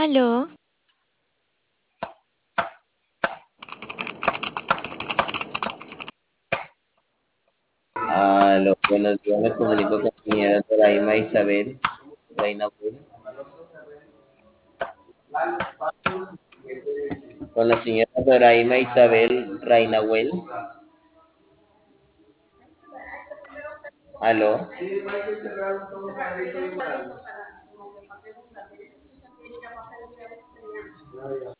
Aló, Aló, buenos días, me comunico con la señora Doraima Isabel, Reina Bull, con la señora Doraima Isabel Reinahuel. Aló,